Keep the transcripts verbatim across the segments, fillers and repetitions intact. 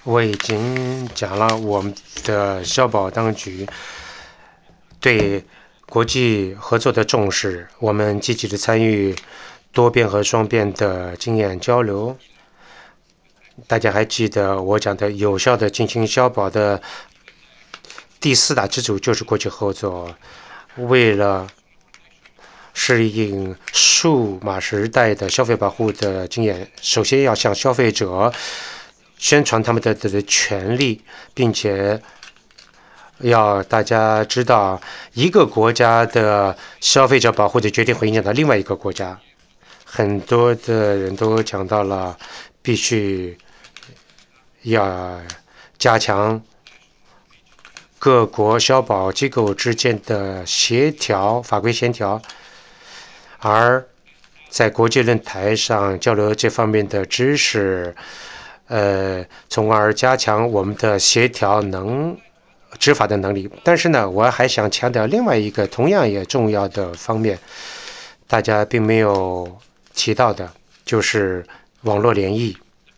我已经讲了我们的消保当局对国际合作的重视，我们积极的参与多边和双边的经验交流。大家还记得我讲的有效的进行消保的第四大支柱就是国际合作。为了适应数码时代的消费保护的经验，首先要向消费者宣传他们的的权利，并且要大家知道，一个国家的消费者保护的决定会影响到另外一个国家。很多的人都讲到了，必须要加强各国消保机构之间的协调、法规协调，而在国际论坛上交流这方面的知识，呃，从而加强我们的协调能执法的能力。但是呢，我还想强调另外一个同样也重要的方面，大家并没有提到的，就是网络联谊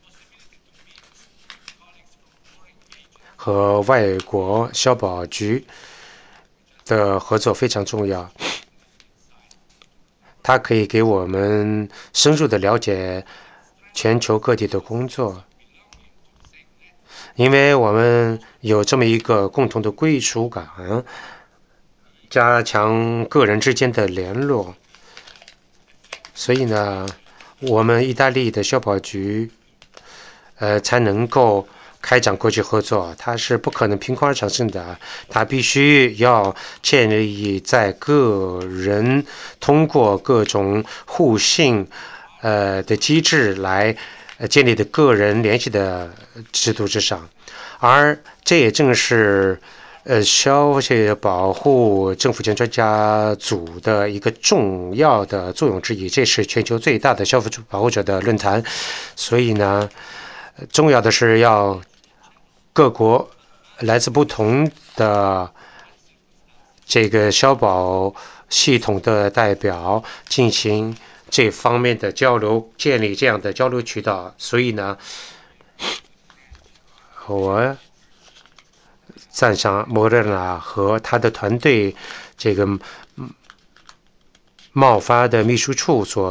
和外国消保局的合作非常重要。它可以给我们深入的了解全球各地的工作，因为我们有这么一个共同的归属感，加强个人之间的联络。所以呢，我们意大利的消保局呃才能够开展国际合作，它是不可能凭空而产生的，它必须要建立在个人通过各种互信呃的机制来建立的个人联系的制度之上，而这也正是呃消费保护政府间专家组的一个重要的作用之一。这是全球最大的消费保护者的论坛，所以呢，重要的是要各国来自不同的这个消保系统的代表进行这方面的交流，建立这样的交流渠道。所以呢，我赞赏莫德纳和他的团队这个贸发的秘书处所